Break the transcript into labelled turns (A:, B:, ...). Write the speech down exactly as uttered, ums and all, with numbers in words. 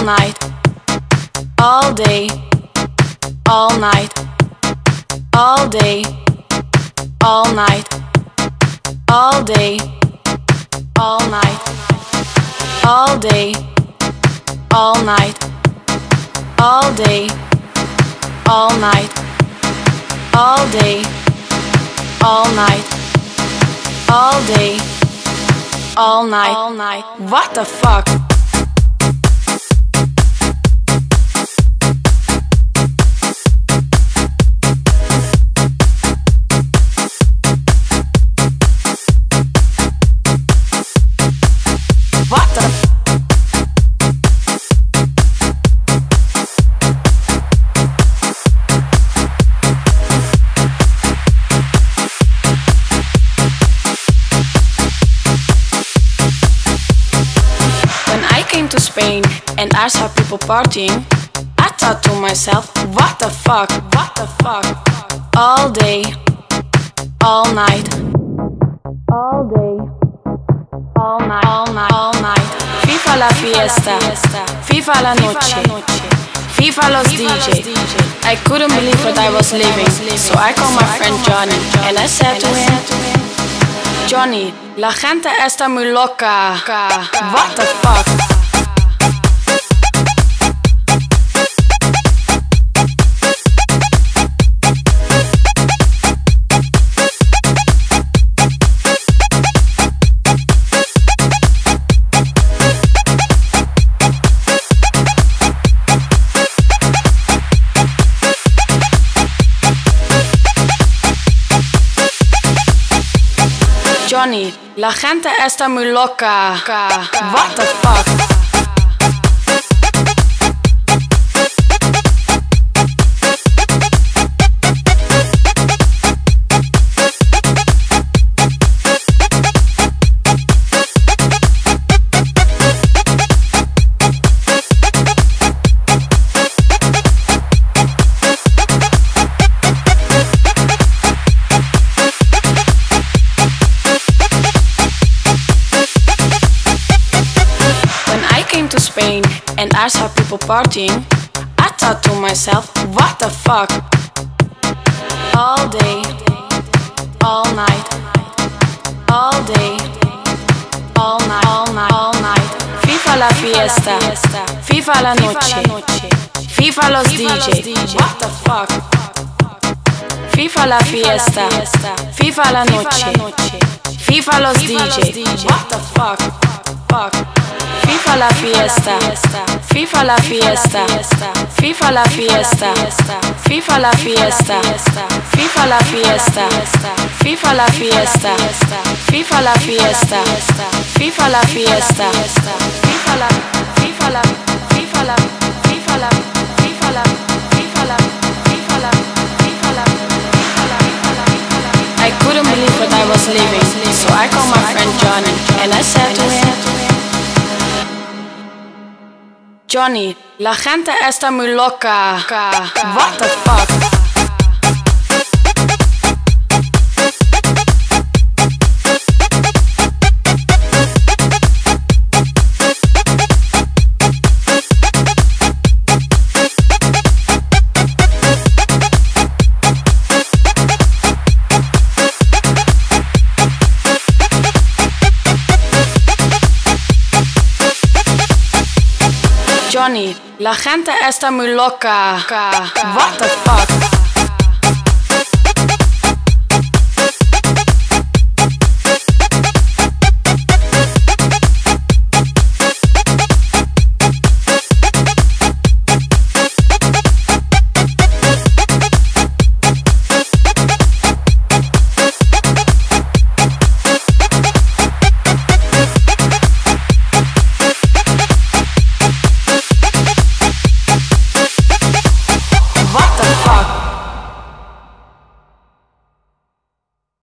A: night, all day, all night, all day, all night, all day, all night, all day, all night, all day, all night, all day, all night, all day, all night, all night. What the fuck? What the? When I came to Spain and I saw people partying, I thought to myself, what the fuck, what the fuck? All day, all night, all day, all night, all night, all night. FIFA la fiesta, FIFA la noche, FIFA los D J. I couldn't believe what I was living, so I called my friend Johnny and I said to him, Johnny, la gente está muy loca. What the fuck? Johnny, la gente está muy loca. What the fuck? To Spain and I saw people partying, I thought to myself, what the fuck? All day, all night, all day, all night, all night, all night. FIFA la fiesta, FIFA la noche, FIFA los D J. What the fuck? FIFA la fiesta, FIFA la noche, FIFA los D J. What the fuck? Fuck. FIFA la fiesta, FIFA la fiesta, FIFA la fiesta, FIFA la fiesta, FIFA la fiesta, FIFA la fiesta, FIFA la fiesta, FIFA la fiesta, FIFA la, FIFA la, FIFA la, FIFA la, FIFA la, FIFA la, FIFA la, FIFA la, I couldn't believe what I was living, so I called my friend Johnny and I said to him, Johnny, la gente está muy loca. What the fuck? Johnny, la gente está muy loca. What the fuck?